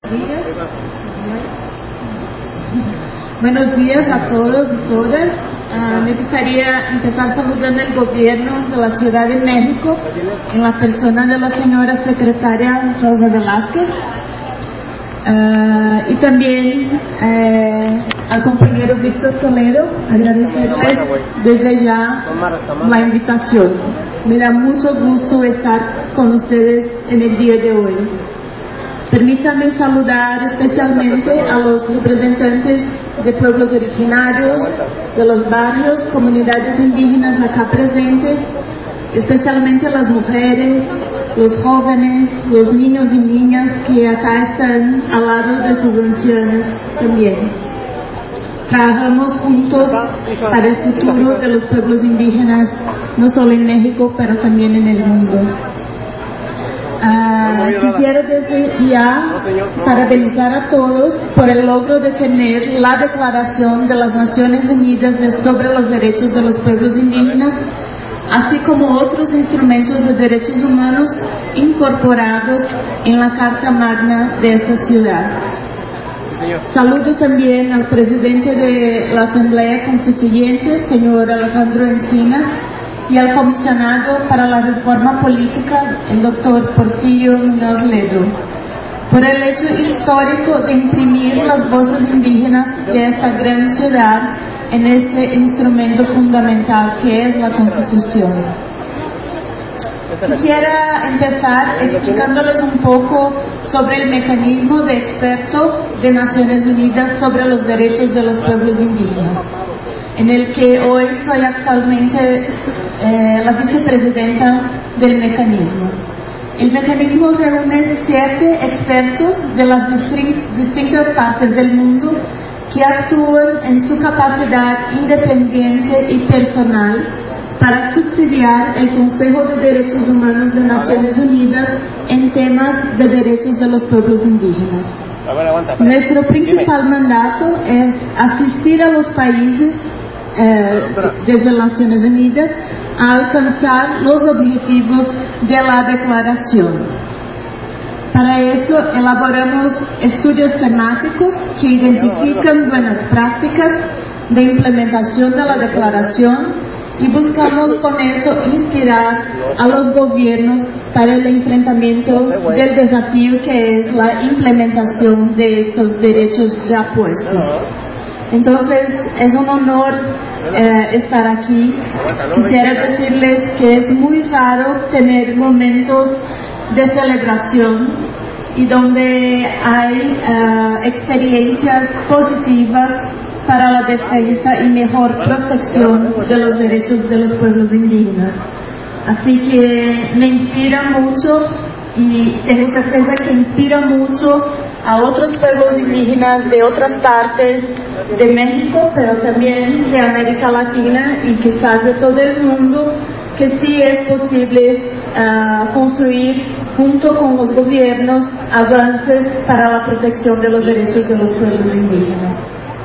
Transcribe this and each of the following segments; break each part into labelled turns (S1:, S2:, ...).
S1: días. Buenos días a todos y todas. Me gustaría empezar saludando al gobierno de la Ciudad de México en la persona de la señora secretaria Rosa Velázquez y también al compañero Víctor Toledo, agradecerles desde ya la invitación. Me da mucho gusto estar con ustedes en el día de hoy. Permítanme saludar especialmente a los representantes de pueblos originarios, de los barrios, comunidades indígenas acá presentes, especialmente a las mujeres, los jóvenes, los niños y niñas que acá están al lado de sus ancianos también. Trabajamos juntos para el futuro de los pueblos indígenas, no solo en México, pero también en el mundo. Quisiera desde ya parabenizar a todos por el logro de tener la Declaración de las Naciones Unidas sobre los Derechos de los Pueblos Indígenas, así como otros instrumentos de derechos humanos incorporados en la Carta Magna de esta ciudad. Saludo también al presidente de la Asamblea Constituyente, señor Alejandro Encinas, y al comisionado para la reforma política, el doctor Porfirio Muñoz Ledo, por el hecho histórico de imprimir las voces indígenas de esta gran ciudad en este instrumento fundamental que es la Constitución. Quisiera empezar explicándoles un poco sobre el mecanismo de experto de Naciones Unidas sobre los derechos de los pueblos indígenas, en el que hoy soy actualmente la vicepresidenta del mecanismo. El mecanismo reúne 7 expertos de las distintas partes del mundo que actúan en su capacidad independiente y personal para subsidiar el Consejo de Derechos Humanos de Naciones Unidas en temas de derechos de los pueblos indígenas. Nuestro principal mandato es asistir a los países desde las Naciones Unidas a alcanzar los objetivos de la declaración. Para eso elaboramos estudios temáticos que identifican buenas prácticas de implementación de la declaración y buscamos con eso inspirar a los gobiernos para el enfrentamiento del desafío que es la implementación de estos derechos ya puestos. Entonces, es un honor estar aquí. Quisiera decirles que es muy raro tener momentos de celebración y donde hay experiencias positivas para la defensa y mejor protección de los derechos de los pueblos indígenas. Así que me inspira mucho y tengo certeza que inspira mucho a otros pueblos indígenas de otras partes de México, pero también de América Latina y quizás de todo el mundo, que sí es posible construir junto con los gobiernos avances para la protección de los derechos de los pueblos indígenas.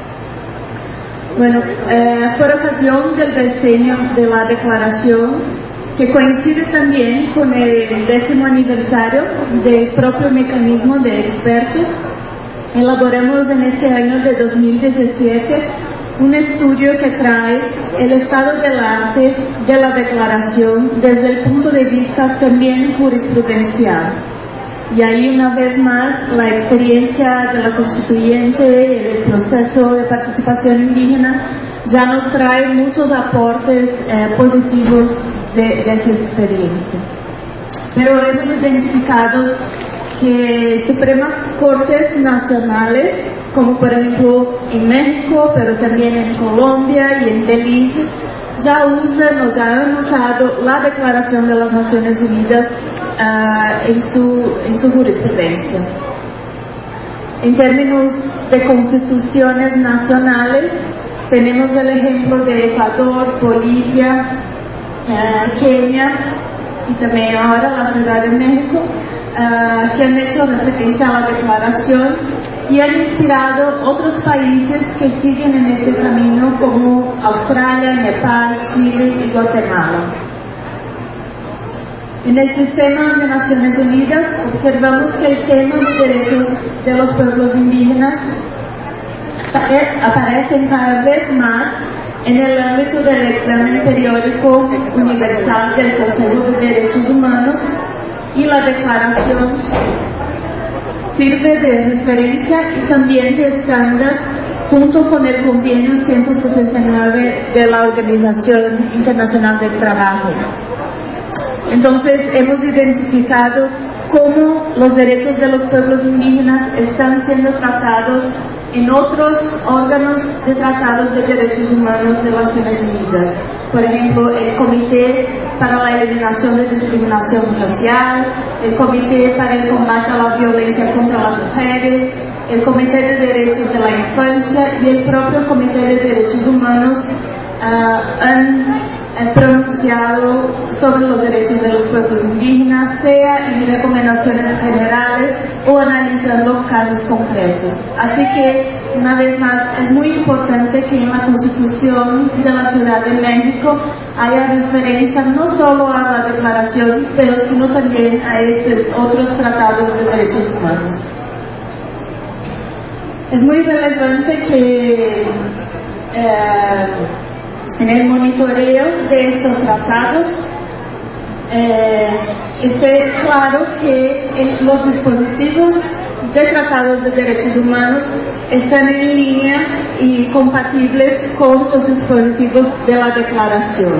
S1: Bueno, por ocasión del diseño de la declaración, que coincide también con el 10º aniversario del propio mecanismo de expertos, elaboramos en este año de 2017 un estudio que trae el estado del arte de la declaración desde el punto de vista también jurisprudencial. Y ahí una vez más la experiencia de la constituyente, el proceso de participación indígena ya nos trae muchos aportes positivos de esa experiencia. Pero hemos identificado que Supremas Cortes Nacionales, como por ejemplo en México, pero también en Colombia y en Belice, ya usan o ya han usado la Declaración de las Naciones Unidas en su jurisprudencia. En términos de constituciones nacionales, tenemos el ejemplo de Ecuador, Bolivia, Kenia y también ahora la Ciudad de México, que han hecho referencia a la declaración y han inspirado otros países que siguen en este camino como Australia, Nepal, Chile y Guatemala. En el sistema de Naciones Unidas observamos que el tema de derechos de los pueblos indígenas aparece cada vez más en el ámbito del examen periódico universal del Consejo de Derechos Humanos, y la declaración sirve de referencia y también de estándar junto con el convenio 169 de la Organización Internacional del Trabajo. Entonces hemos identificado cómo los derechos de los pueblos indígenas están siendo tratados en otros órganos de tratados de derechos humanos de Naciones Unidas. Por ejemplo, el Comité para la Eliminación de Discriminación Racial, el Comité para el Combate a la Violencia contra las Mujeres, el Comité de Derechos de la Infancia y el propio Comité de Derechos Humanos han pronunciado sobre los derechos de los pueblos indígenas, sea en recomendaciones generales o analizando casos concretos. Así que, una vez más, es muy importante que en la Constitución de la Ciudad de México haya referencia no solo a la declaración, pero sino también a estos otros tratados de derechos humanos. Es muy relevante que en el monitoreo de estos tratados esté claro que los dispositivos de tratados de derechos humanos están en línea y compatibles con los dispositivos de la declaración.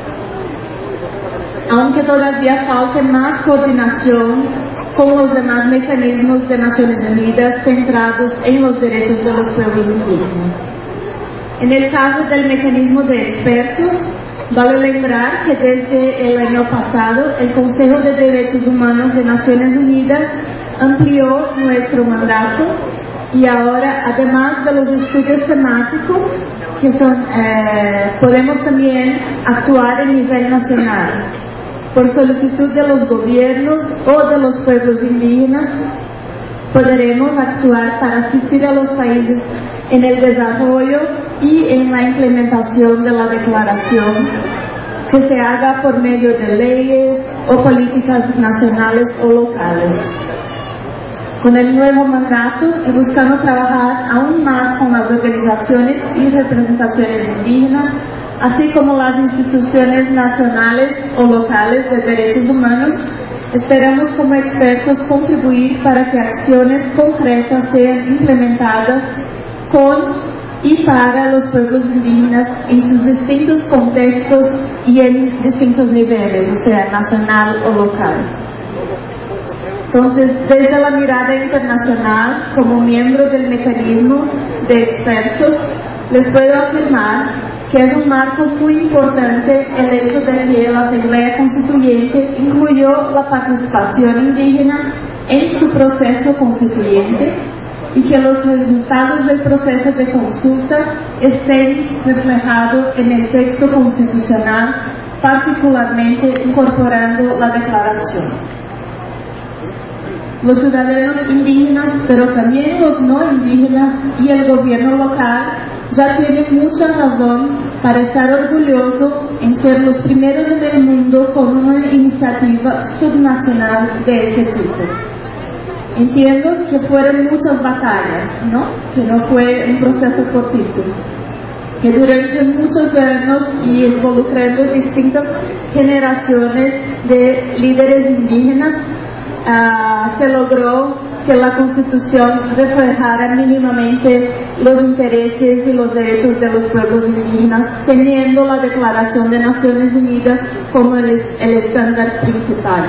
S1: Aunque todavía falte más coordinación con los demás mecanismos de Naciones Unidas centrados en los derechos de los pueblos indígenas. En el caso del mecanismo de expertos, vale lembrar que desde el año pasado el Consejo de Derechos Humanos de Naciones Unidas amplió nuestro mandato y ahora, además de los estudios temáticos, que son, podemos también actuar a nivel nacional. Por solicitud de los gobiernos o de los pueblos indígenas, podremos actuar para asistir a los países en el desarrollo y en la implementación de la declaración, que se haga por medio de leyes o políticas nacionales o locales. Con el nuevo mandato y buscando trabajar aún más con las organizaciones y representaciones indígenas, así como las instituciones nacionales o locales de derechos humanos, esperamos como expertos contribuir para que acciones concretas sean implementadas con y para los pueblos indígenas en sus distintos contextos y en distintos niveles, o sea, nacional o local. Entonces, desde la mirada internacional, como miembro del mecanismo de expertos, les puedo afirmar que es un marco muy importante el hecho de que la Asamblea Constituyente incluyó la participación indígena en su proceso constituyente y que los resultados del proceso de consulta estén reflejados en el texto constitucional, particularmente incorporando la declaración. Los ciudadanos indígenas, pero también los no indígenas y el gobierno local ya tienen mucha razón para estar orgullosos en ser los primeros en el mundo con una iniciativa subnacional de este tipo. Entiendo que fueron muchas batallas, ¿no? Que no fue un proceso cortito, que durante muchos años y involucrando distintas generaciones de líderes indígenas, se logró que la Constitución reflejara mínimamente los intereses y los derechos de los pueblos indígenas, teniendo la Declaración de Naciones Unidas como el estándar principal.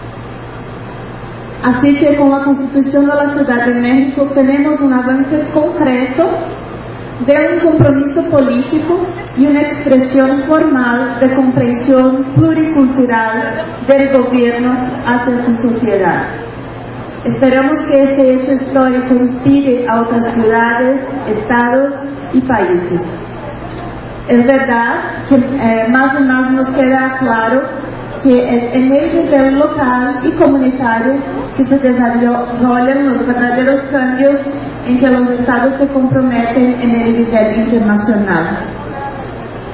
S1: Así que con la Constitución de la Ciudad de México tenemos un avance concreto de un compromiso político y una expresión formal de comprensión pluricultural del gobierno hacia su sociedad. Esperamos que este hecho histórico inspire a otras ciudades, estados y países. Es verdad que más y más nos queda claro que es en el nivel local y comunitario que se desarrollan los verdaderos cambios en que los estados se comprometen en el nivel internacional.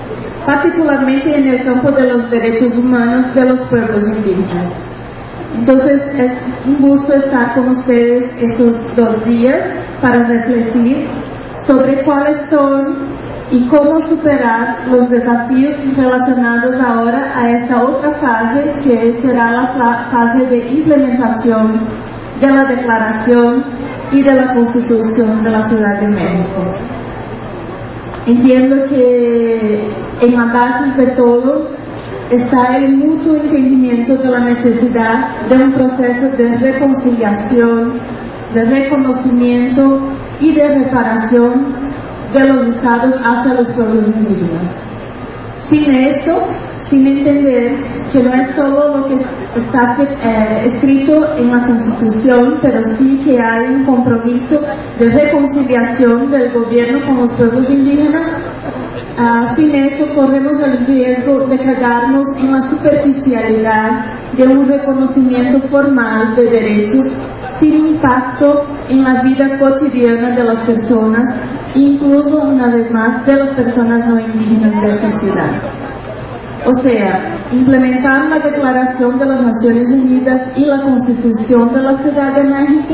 S1: particularmente en el campo de los derechos humanos de los pueblos indígenas. Entonces es un gusto estar con ustedes estos 2 días para refletir sobre cuáles son y cómo superar los desafíos relacionados ahora a esta otra fase, que será la fase de implementación de la Declaración y de la Constitución de la Ciudad de México. Entiendo que en la base de todo está el mutuo entendimiento de la necesidad de un proceso de reconciliación, de reconocimiento y de reparación de los estados hacia los pueblos indígenas. Sin eso, sin entender que no es solo lo que está escrito en la Constitución, pero sí que hay un compromiso de reconciliación del gobierno con los pueblos indígenas, sin eso corremos el riesgo de quedarnos en la superficialidad de un reconocimiento formal de derechos sin impacto en la vida cotidiana de las personas, incluso una vez más de las personas no indígenas de esta ciudad. O sea, implementar la Declaración de las Naciones Unidas y la Constitución de la Ciudad de México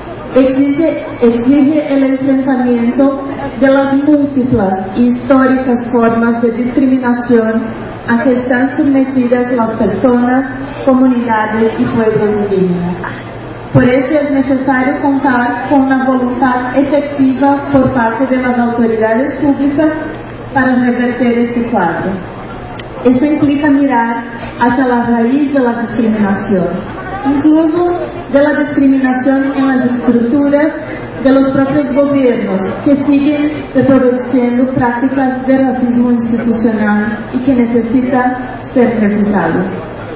S1: exige el enfrentamiento de las múltiples y históricas formas de discriminación a que están sometidas las personas, comunidades y pueblos indígenas. Por eso es necesario contar con una voluntad efectiva por parte de las autoridades públicas para revertir este cuadro. Eso implica mirar hacia la raíz de la discriminación, incluso de la discriminación en las estructuras de los propios gobiernos que siguen reproduciendo prácticas de racismo institucional y que necesitan ser revisadas.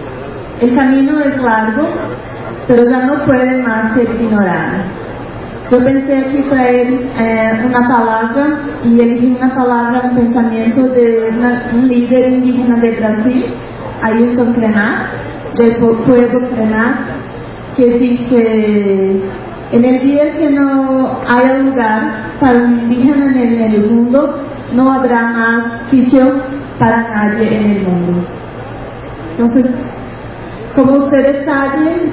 S1: El camino es largo, pero ya no puede más ser ignorado. Yo pensé aquí traer una palabra y elegí una palabra, un pensamiento de un líder indígena de Brasil, Ailton Krenak, del pueblo Krenak, que dice: en el día que no haya lugar para un indígena en el mundo, no habrá más sitio para nadie en el mundo. Entonces, como ustedes saben,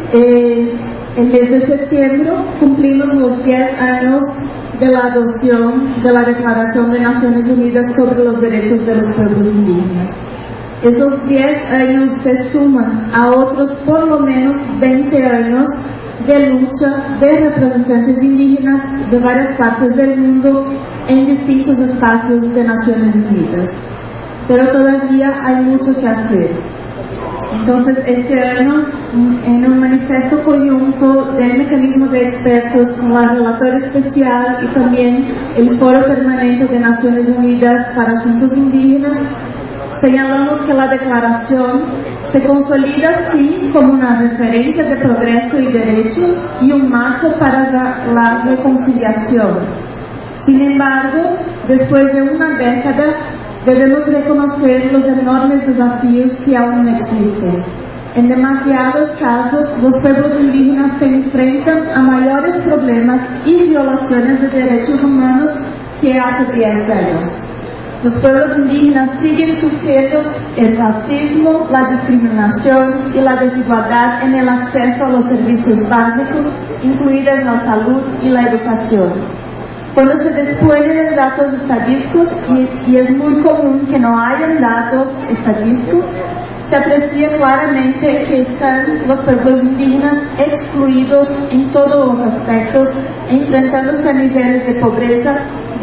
S1: el mes de septiembre cumplimos los 10 años de la adopción de la Declaración de Naciones Unidas sobre los Derechos de los Pueblos Indígenas. Esos 10 años se suman a otros por lo menos 20 años de lucha de representantes indígenas de varias partes del mundo en distintos espacios de Naciones Unidas. Pero todavía hay mucho que hacer. Entonces, este año, en un manifiesto conjunto del mecanismo de expertos con la relatora especial y también el Foro Permanente de Naciones Unidas para Asuntos Indígenas, señalamos que la declaración se consolida sí como una referencia de progreso y derechos y un marco para la reconciliación. Sin embargo, después de una década, debemos reconocer los enormes desafíos que aún existen. En demasiados casos, los pueblos indígenas se enfrentan a mayores problemas y violaciones de derechos humanos que hace 10 años. Los pueblos indígenas siguen sufriendo el racismo, la discriminación y la desigualdad en el acceso a los servicios básicos, incluidas la salud y la educación. Cuando se dispone de datos estadísticos, y es muy común que no hayan datos estadísticos, se aprecia claramente que están los pueblos indígenas excluidos en todos los aspectos, enfrentándose a niveles de pobreza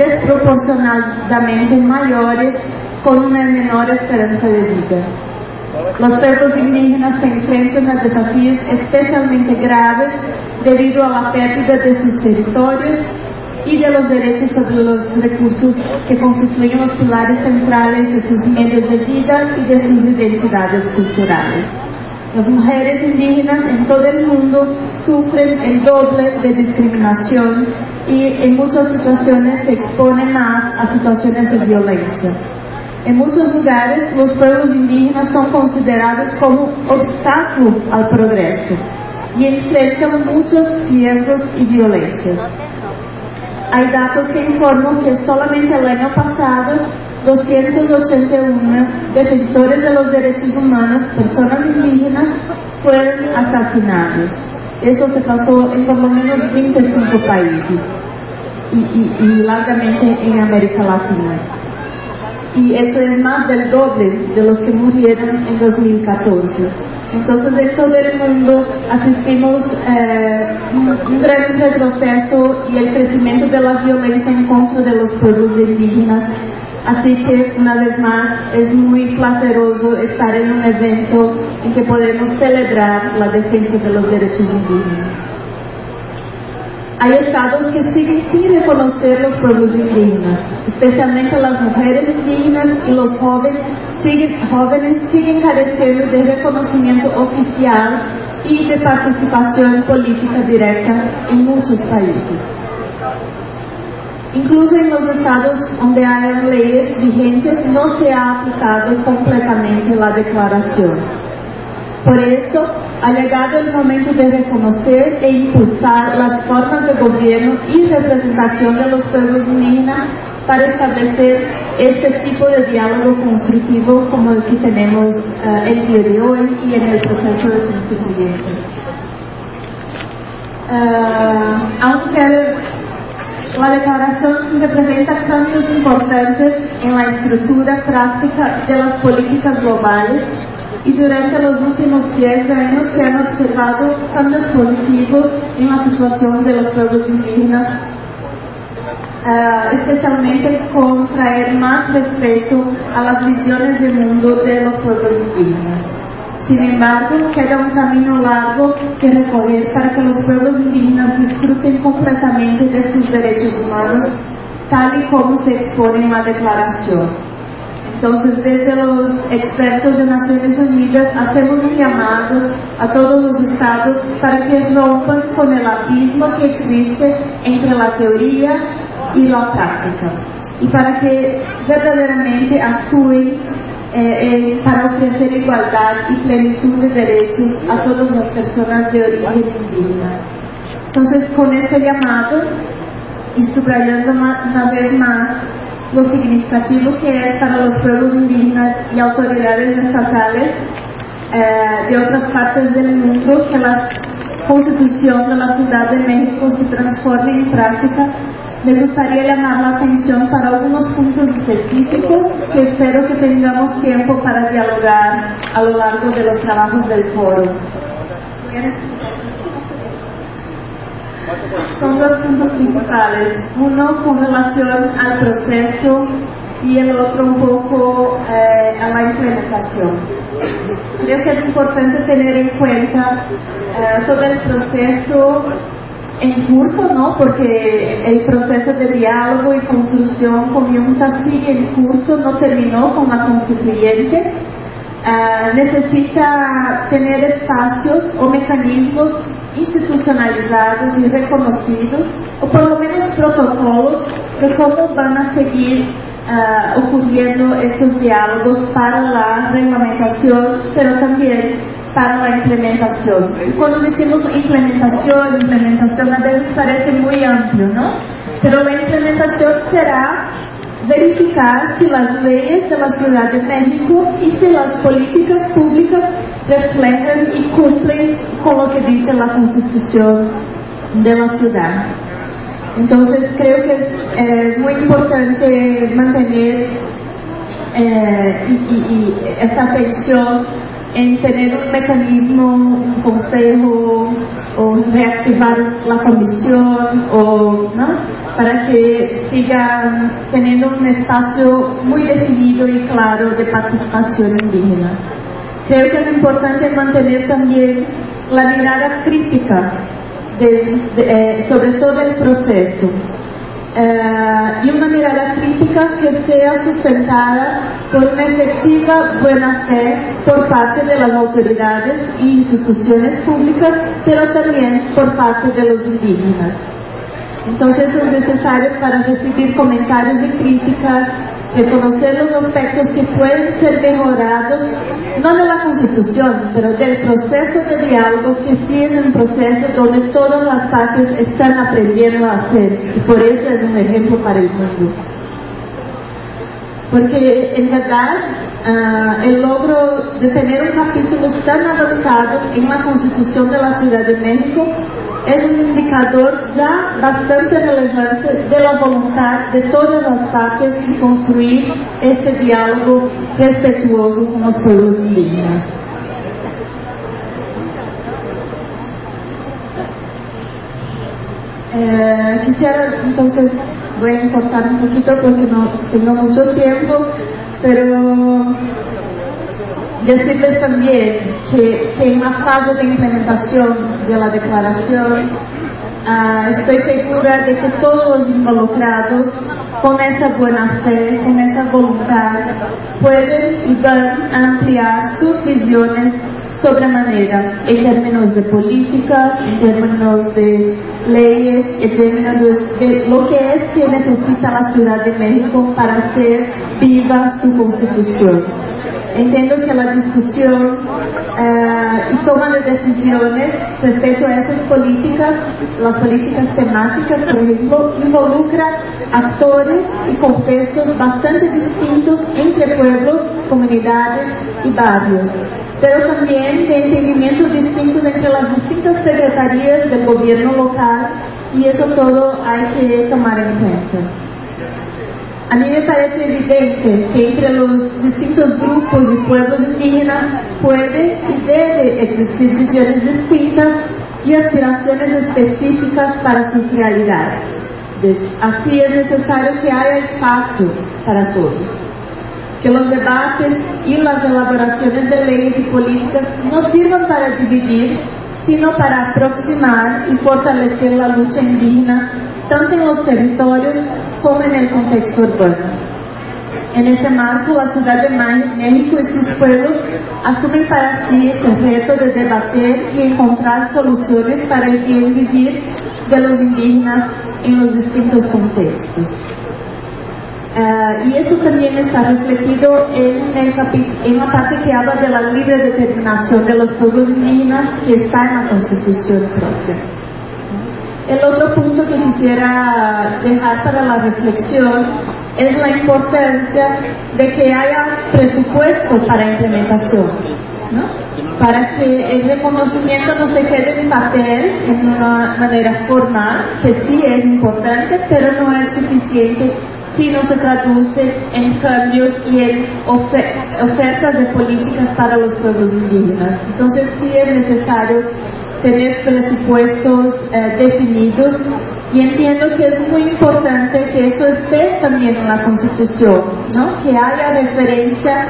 S1: desproporcionadamente mayores con una menor esperanza de vida. Los pueblos indígenas se enfrentan a desafíos especialmente graves debido a la pérdida de sus territorios y de los derechos sobre los recursos que constituyen los pilares centrales de sus medios de vida y de sus identidades culturales. Las mujeres indígenas en todo el mundo sufren el doble de discriminación y en muchas situaciones se exponen más a situaciones de violencia. En muchos lugares los pueblos indígenas son considerados como obstáculo al progreso y enfrentan muchos riesgos y violencias. Hay datos que informan que solamente el año pasado 281 defensores de los derechos humanos, personas indígenas, fueron asesinados. Eso se pasó en por lo menos 25 países y largamente en América Latina. Y eso es más del doble de los que murieron en 2014. Entonces, en todo el mundo asistimos un gran retroceso y el crecimiento de la violencia en contra de los pueblos indígenas. Así que, una vez más, es muy placeroso estar en un evento en que podemos celebrar la defensa de los derechos indígenas. Hay estados que siguen sin reconocer los pueblos indígenas, especialmente las mujeres indígenas y los jóvenes siguen careciendo de reconocimiento oficial y de participación política directa en muchos países. Incluso en los estados donde hay leyes vigentes no se ha aplicado completamente la declaración. Por eso, ha llegado el momento de reconocer e impulsar las formas de gobierno y representación de los pueblos indígenas para establecer este tipo de diálogo constructivo como el que tenemos el día de hoy y en el proceso de constituyente. Aunque la declaración representa cambios importantes en la estructura práctica de las políticas globales, y durante los últimos 10 años se han observado cambios positivos en la situación de los pueblos indígenas, especialmente con traer más respeto a las visiones del mundo de los pueblos indígenas. Sin embargo, queda un camino largo que recorrer para que los pueblos indígenas disfruten completamente de sus derechos humanos, tal y como se expone en la declaración. Entonces, desde los expertos de Naciones Unidas hacemos un llamado a todos los estados para que rompan con el abismo que existe entre la teoría y la práctica y para que verdaderamente actúen para ofrecer igualdad y plenitud de derechos a todas las personas de origen indígena. Entonces, con este llamado y subrayando una vez más lo significativo que es para los pueblos indígenas y autoridades estatales de otras partes del mundo que la Constitución de la Ciudad de México se transforme en práctica, me gustaría llamar la atención para algunos puntos específicos que espero que tengamos tiempo para dialogar a lo largo de los trabajos del foro. Son dos puntos principales, uno con relación al proceso y el otro un poco a la implementación. Creo que es importante tener en cuenta todo el proceso en curso, ¿no? Porque el proceso de diálogo y construcción conjunta sigue en curso, no terminó con la constituyente. Necesita tener espacios o mecanismos institucionalizados y reconocidos, o por lo menos protocolos de cómo van a seguir ocurriendo estos diálogos para la reglamentación, pero también para la implementación. Y cuando decimos implementación a veces parece muy amplio, ¿no? Pero la implementación será verificar si las leyes de la Ciudad de México y si las políticas públicas reflejan y cumplen con lo que dice la Constitución de la ciudad. Entonces creo que es muy importante mantener esta atención en tener un mecanismo, un consejo, o reactivar la comisión, ¿no? Para que sigan teniendo un espacio muy definido y claro de participación indígena. Creo que es importante mantener también la mirada crítica sobre todo el proceso. Y una mirada crítica que sea sustentada por una efectiva buena fe por parte de las autoridades e instituciones públicas, pero también por parte de los indígenas. Entonces es necesario para recibir comentarios y críticas, reconocer los aspectos que pueden ser mejorados, no de la Constitución, pero del proceso de diálogo, que sí es un proceso donde todas las partes están aprendiendo a hacer, y por eso es un ejemplo para el mundo. porque en verdad el logro de tener un capítulo tan avanzado en la Constitución de la Ciudad de México es un indicador ya bastante relevante de la voluntad de todas las partes de construir este diálogo respetuoso con los pueblos indígenas. Quisiera entonces, voy a cortar un poquito porque no tengo mucho tiempo, pero decirles también que en la fase de implementación de la declaración estoy segura de que todos los involucrados con esa buena fe, con esa voluntad, pueden y van a ampliar sus visiones sobremanera en términos de políticas, en términos de leyes, en términos de lo que necesita la Ciudad de México para hacer viva su Constitución. Entiendo que la discusión y toma de decisiones respecto a esas políticas, las políticas temáticas, por ejemplo, involucra actores y contextos bastante distintos entre pueblos, comunidades y barrios, pero también de entendimientos distintos entre las distintas secretarías del gobierno local, y eso todo hay que tomar en cuenta. A mí me parece evidente que entre los distintos grupos y pueblos indígenas puede y debe existir visiones distintas y aspiraciones específicas para sus realidades. Así es necesario que haya espacio para todos, que los debates y las elaboraciones de leyes y políticas no sirvan para dividir, sino para aproximar y fortalecer la lucha indígena tanto en los territorios como en el contexto urbano. En ese marco, la Ciudad de México y sus pueblos asumen para sí el reto de debater y encontrar soluciones para el bien vivir de los indígenas en los distintos contextos. Y eso también está refletido en la parte que habla de la libre determinación de los pueblos indígenas, que está en la Constitución propia. El otro punto que quisiera dejar para la reflexión es la importancia de que haya presupuesto para implementación, ¿no? Para que el reconocimiento no se quede en papel en una manera formal, que sí es importante, pero no es suficiente si no se traduce en cambios y en ofertas de políticas para los pueblos indígenas. Entonces sí es necesario tener presupuestos definidos, y entiendo que es muy importante que eso esté también en la Constitución, ¿no? Que haya referencia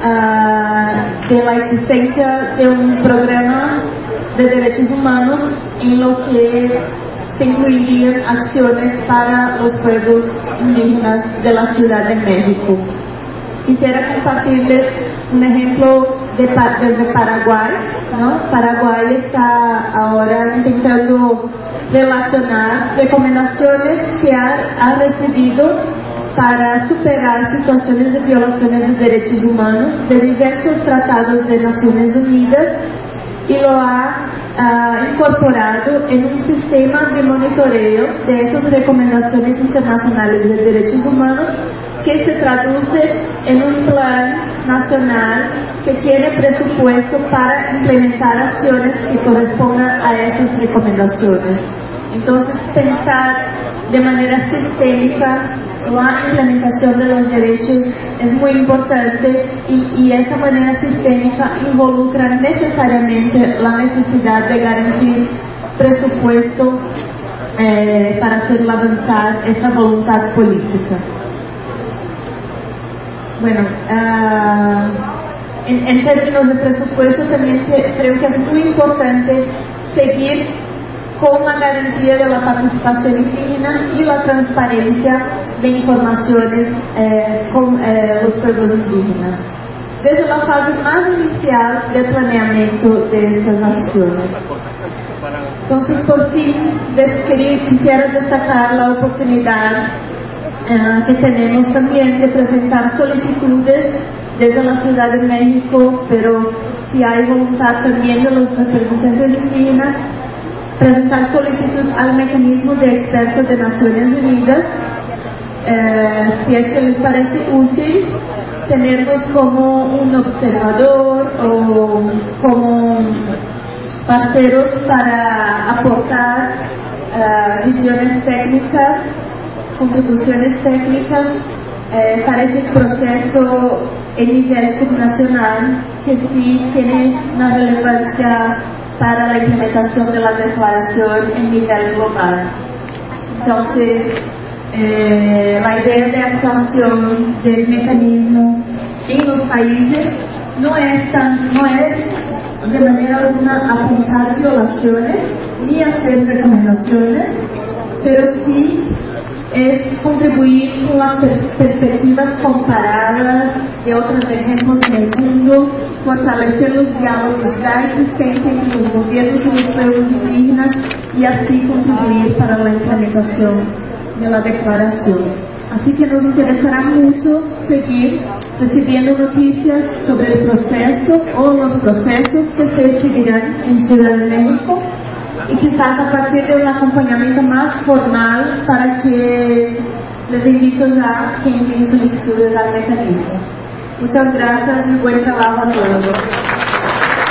S1: de la existencia de un programa de derechos humanos en lo que se incluirían acciones para los pueblos indígenas de la Ciudad de México. Quisiera compartirles un ejemplo desde Paraguay, ¿no? Paraguay está ahora intentando relacionar recomendaciones que ha recibido para superar situaciones de violaciones de derechos humanos de diversos tratados de Naciones Unidas, y lo ha incorporado en un sistema de monitoreo de esas recomendaciones internacionales de derechos humanos, que se traduce en un plan nacional que tiene presupuesto para implementar acciones que correspondan a esas recomendaciones. Entonces, pensar de manera sistémica la implementación de los derechos es muy importante, y esa manera sistémica involucra necesariamente la necesidad de garantir presupuesto para hacer avanzar esta voluntad política. Bueno, en términos de presupuesto también creo que es muy importante seguir con la garantía de la participación indígena y la transparencia de informaciones con los pueblos indígenas, desde la fase más inicial del planeamiento de estas acciones. Entonces, por fin, quisiera destacar la oportunidad que tenemos también de presentar solicitudes desde la Ciudad de México, pero si hay voluntad también de los representantes indígenas, presentar solicitud al mecanismo de expertos de Naciones Unidas si es que les parece útil tenernos como un observador o como parceros para aportar visiones técnicas, contribuciones técnicas para ese proceso en nivel subnacional que sí tiene una relevancia para la implementación de la declaración en nivel global. Entonces, la idea de actuación del mecanismo en los países no es de manera alguna apuntar violaciones ni hacer recomendaciones, pero sí es contribuir con las perspectivas comparadas de otros ejemplos en el mundo, fortalecer los diálogos ya existentes entre los gobiernos y los pueblos indígenas y así contribuir para la implementación de la declaración. Así que nos interesará mucho seguir recibiendo noticias sobre el proceso o los procesos que se seguirán en Ciudad de México y quizás a partir de un acompañamiento más formal para que les invito ya a que envíen solicitudes al mecanismo. Muchas gracias y buen trabajo a todos.